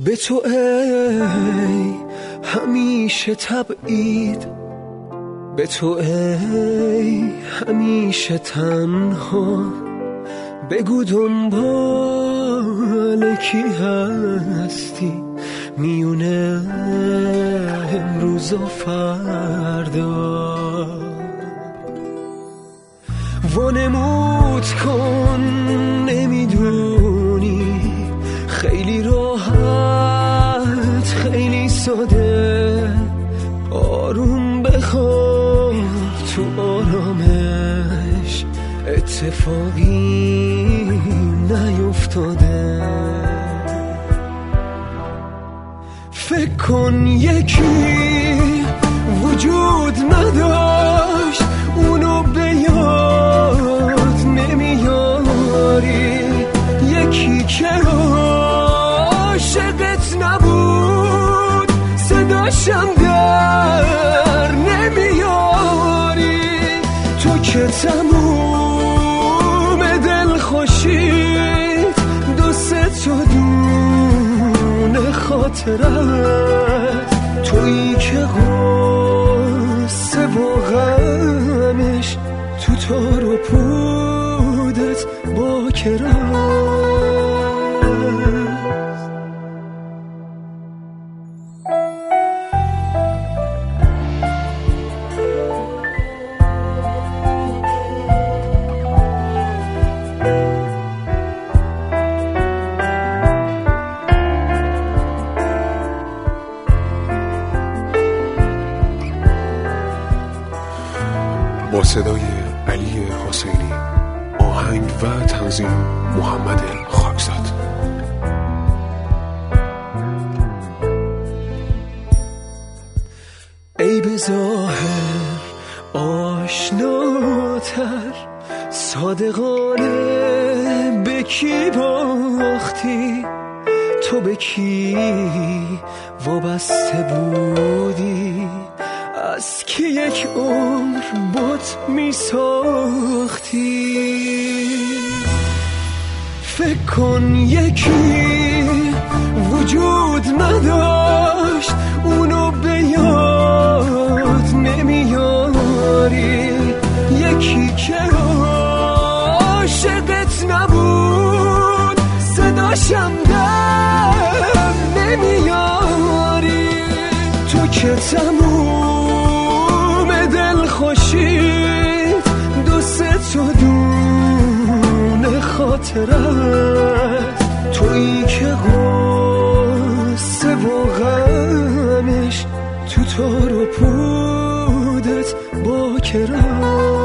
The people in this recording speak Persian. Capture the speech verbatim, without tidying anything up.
به تو ای همیشه تبعید، به تو ای همیشه تنها، بگو دنبال کی هستی میونه امروز و فردا. وانمود کن نمیدونی، خیلی راحت خیلی ساده، آروم بخواب تو آرامش، اتفاقی نیفتاده. فکر کن یکی وجود نداشت، اونو به یاد نمیاری، یکی که عاشقت نبود صداشم در نمیاری. تو که تموم دل خوشید دو سه تا دونه خاطرت، تویی که غصه و غمش تو تار و پودت با کرم. با صدای علی حسینی، آهنگ و تنظیم محمد خاکزاد. ای به ظاهر آشناتر، صادقانه به کی باختی؟ تو به کی وابسته بودی؟ از که یک عمر بت می ساختی؟ فکر کن یکی وجود نداشت، اونو به یاد نمیاری، یکی که عاشقت نبود صداشم در نمیاری. تو که تموم دل خوشید دو سه تا دونه خاطرت، تویی که غصه و غمش تو تار و پودت با کرم.